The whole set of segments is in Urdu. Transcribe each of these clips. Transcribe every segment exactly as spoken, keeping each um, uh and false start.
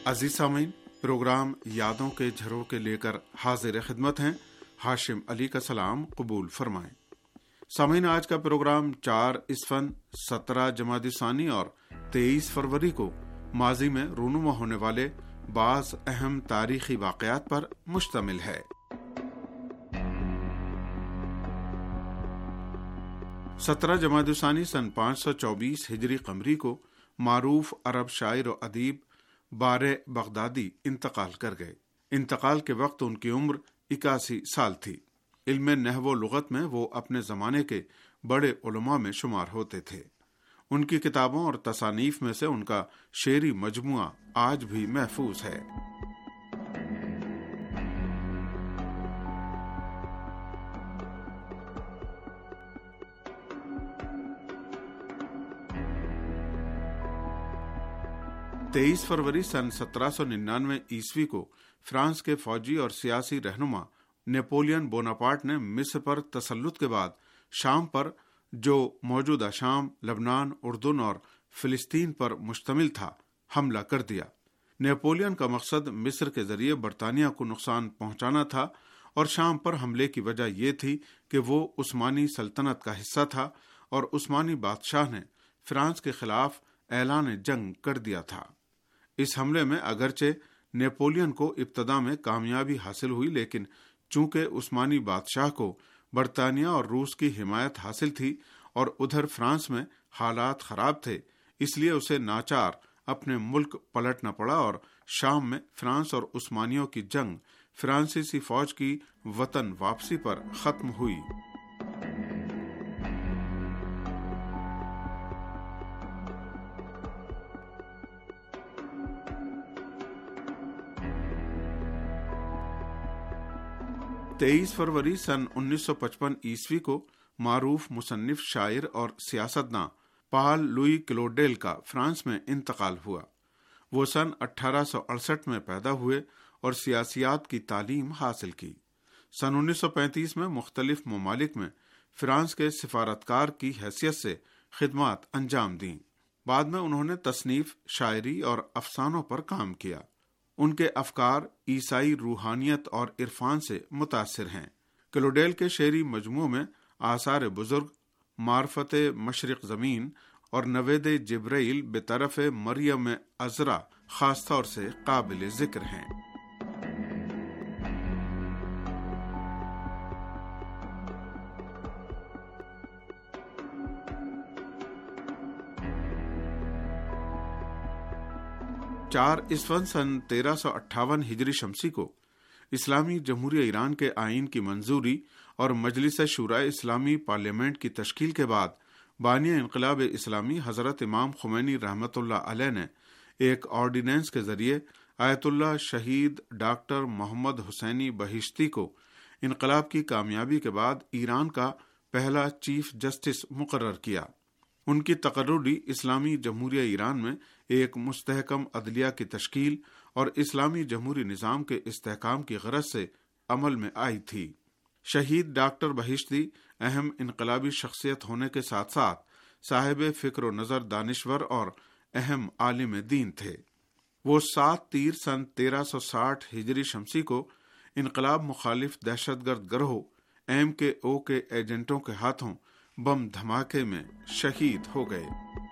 عزیز سامعین، پروگرام یادوں کے جھروکے لے کر حاضر خدمت ہیں۔ ہاشم علی کا سلام قبول فرمائیں۔ سامعین، آج کا پروگرام چار اسفن سترہ جمادی ثانی اور تیئیس فروری کو ماضی میں رونما ہونے والے بعض اہم تاریخی واقعات پر مشتمل ہے۔ سترہ جمادی ثانی سن پانچ سو چوبیس ہجری قمری کو معروف عرب شاعر و ادیب بار بغدادی انتقال کر گئے۔ انتقال کے وقت ان کی عمر اکاسی سال تھی۔ علم نحو و لغت میں وہ اپنے زمانے کے بڑے علماء میں شمار ہوتے تھے۔ ان کی کتابوں اور تصانیف میں سے ان کا شعری مجموعہ آج بھی محفوظ ہے۔ تیئیس فروری سن سترہ سو ننانوے عیسوی کو فرانس کے فوجی اور سیاسی رہنما نیپولین بوناپارٹ نے مصر پر تسلط کے بعد شام پر، جو موجودہ شام، لبنان، اردن اور فلسطین پر مشتمل تھا، حملہ کر دیا۔ نیپولین کا مقصد مصر کے ذریعے برطانیہ کو نقصان پہنچانا تھا، اور شام پر حملے کی وجہ یہ تھی کہ وہ عثمانی سلطنت کا حصہ تھا اور عثمانی بادشاہ نے فرانس کے خلاف اعلان جنگ کر دیا تھا۔ اس حملے میں اگرچہ نیپولین کو ابتدا میں کامیابی حاصل ہوئی، لیکن چونکہ عثمانی بادشاہ کو برطانیہ اور روس کی حمایت حاصل تھی اور ادھر فرانس میں حالات خراب تھے، اس لیے اسے ناچار اپنے ملک پلٹنا پڑا اور شام میں فرانس اور عثمانیوں کی جنگ فرانسیسی فوج کی وطن واپسی پر ختم ہوئی۔ تیئیس فروری سن انیس سو پچپن عیسوی کو معروف مصنف، شاعر اور سیاستداں پال لوئی کلوڈیل کا فرانس میں انتقال ہوا۔ وہ سن اٹھارہ سو اڑسٹھ میں پیدا ہوئے اور سیاسیات کی تعلیم حاصل کی۔ سن انیس سو پینتیس میں مختلف ممالک میں فرانس کے سفارتکار کی حیثیت سے خدمات انجام دیں۔ بعد میں انہوں نے تصنیف، شاعری اور افسانوں پر کام کیا۔ ان کے افکار عیسائی روحانیت اور عرفان سے متاثر ہیں۔ کلوڈیل کے شعری مجموعوں میں آثار بزرگ، معرفت مشرق زمین اور نوید جبرائیل بطرف مریم عذرا خاص طور سے قابل ذکر ہیں۔ چار اسفن سن تیرہ سو اٹھاون ہجری شمسی کو اسلامی جمہوریہ ایران کے آئین کی منظوری اور مجلس شورائے اسلامی پارلیمنٹ کی تشکیل کے بعد بانی انقلاب اسلامی حضرت امام خمینی رحمۃ اللہ علیہ نے ایک آرڈیننس کے ذریعے آیت اللہ شہید ڈاکٹر محمد حسینی بہشتی کو انقلاب کی کامیابی کے بعد ایران کا پہلا چیف جسٹس مقرر کیا۔ ان کی تقرری اسلامی جمہوریہ ایران میں ایک مستحکم عدلیہ کی تشکیل اور اسلامی جمہوری نظام کے استحکام کی غرض سے عمل میں آئی تھی۔ شہید ڈاکٹر بہشتی اہم انقلابی شخصیت ہونے کے ساتھ ساتھ صاحب فکر و نظر، دانشور اور اہم عالم دین تھے۔ وہ سات تیر سن تیرہ سو ساٹھ ہجری شمسی کو انقلاب مخالف دہشت گرد گروہ ایم کے او کے ایجنٹوں کے ہاتھوں بم دھماکے میں شہید ہو گئے۔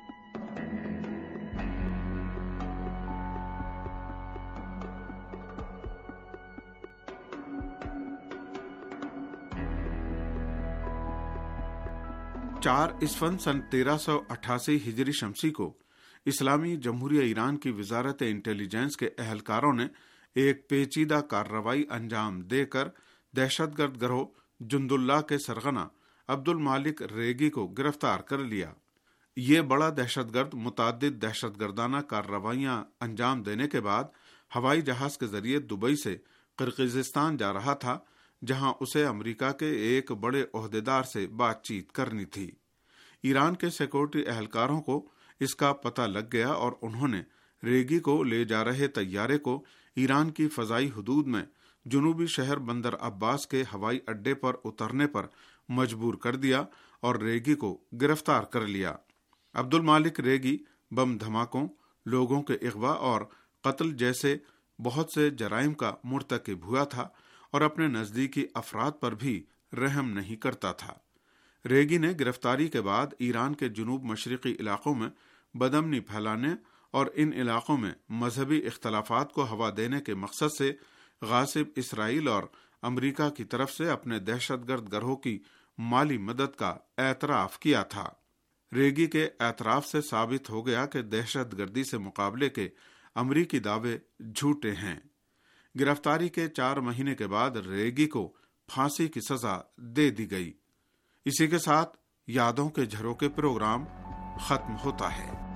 چار اسفن سن تیرہ سو اٹھاسی ہجری شمسی کو اسلامی جمہوریہ ایران کی وزارت انٹیلیجنس کے اہلکاروں نے ایک پیچیدہ کارروائی انجام دے کر دہشت گرد گروہ جند اللہ کے سرغنہ عبد المالک ریگی کو گرفتار کر لیا۔ یہ بڑا دہشت گرد متعدد دہشت گردانہ کارروائیاں انجام دینے کے بعد ہوائی جہاز کے ذریعے دبئی سے قرقیزستان جا رہا تھا، جہاں اسے امریکہ کے ایک بڑے عہدیدار سے بات چیت کرنی تھی۔ ایران کے سیکورٹی اہلکاروں کو اس کا پتہ لگ گیا اور انہوں نے ریگی کو لے جا رہے طیارے کو ایران کی فضائی حدود میں جنوبی شہر بندر عباس کے ہوائی اڈے پر اترنے پر مجبور کر دیا اور ریگی کو گرفتار کر لیا۔ عبد المالک ریگی بم دھماکوں، لوگوں کے اغوا اور قتل جیسے بہت سے جرائم کا مرتکب ہوا تھا اور اپنے نزدیکی افراد پر بھی رحم نہیں کرتا تھا۔ ریگی نے گرفتاری کے بعد ایران کے جنوب مشرقی علاقوں میں بدامنی پھیلانے اور ان علاقوں میں مذہبی اختلافات کو ہوا دینے کے مقصد سے غاصب اسرائیل اور امریکہ کی طرف سے اپنے دہشت گرد گروہ کی مالی مدد کا اعتراف کیا تھا۔ ریگی کے اعتراف سے ثابت ہو گیا کہ دہشت گردی سے مقابلے کے امریکی دعوے جھوٹے ہیں۔ گرفتاری کے چار مہینے کے بعد ریگی کو پھانسی کی سزا دے دی گئی۔ اسی کے ساتھ یادوں کے جھروکے پروگرام ختم ہوتا ہے۔